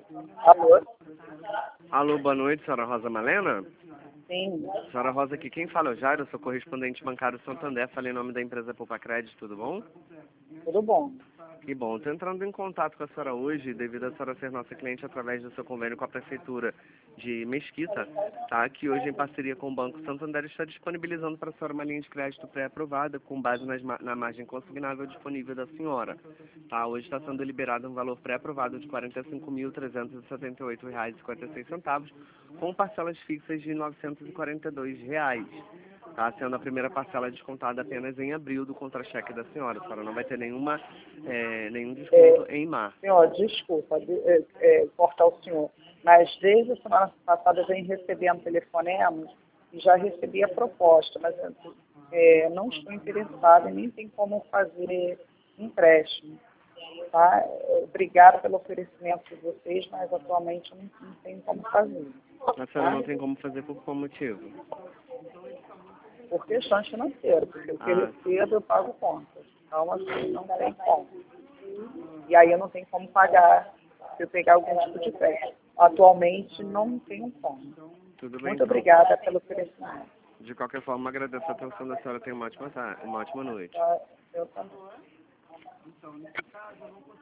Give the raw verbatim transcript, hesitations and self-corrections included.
Alô? Alô, boa noite, senhora Rosa Malena? Sim. Senhora Rosa, aqui quem fala é o Jairo, sou correspondente bancário Santander, falei em nome da empresa Poupa Crédito, tudo bom? Tudo bom. Que bom, estou entrando em contato com a senhora hoje, devido a senhora ser nossa cliente através do seu convênio com a Prefeitura de Mesquita, tá? Que hoje, em parceria com o Banco Santander, está disponibilizando para a senhora uma linha de crédito pré-aprovada com base nas ma- na margem consignável disponível da senhora. Tá? Hoje está sendo liberado um valor pré-aprovado de quarenta e cinco mil trezentos e setenta e oito reais e cinquenta e seis centavos, com parcelas fixas de novecentos e quarenta e dois reais. Tá sendo a primeira parcela descontada apenas em abril do contra-cheque da senhora. A senhora não vai ter nenhuma, é, nenhum desconto É, em março. senhor, desculpa de, é, é, cortar o senhor, mas desde a semana passada eu venho recebendo telefonemas e já recebi a proposta, mas é, não estou interessada e nem tem como fazer empréstimo. Tá? Obrigada pelo oferecimento de vocês, mas atualmente eu não, não tenho como fazer. A senhora não tem como fazer por qual motivo? Por questões financeiras, porque o que eu Ah, recebo eu pago contas. Então, assim, não tem como. E aí eu não tenho como pagar se eu pegar algum tipo de crédito. Atualmente não tenho como. tudo bem Muito então. obrigada pelo oferecimento. De qualquer forma, agradeço a atenção da senhora. Tenha uma ótima, ta- uma ótima noite. Tá? Eu também.